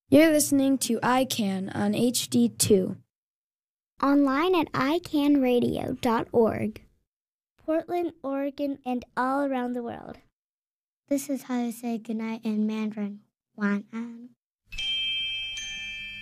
You're listening to iCan on HD2. Online at icanradio.org. Portland, Oregon, and all around the world. This is how to say goodnight in Mandarin.晚安.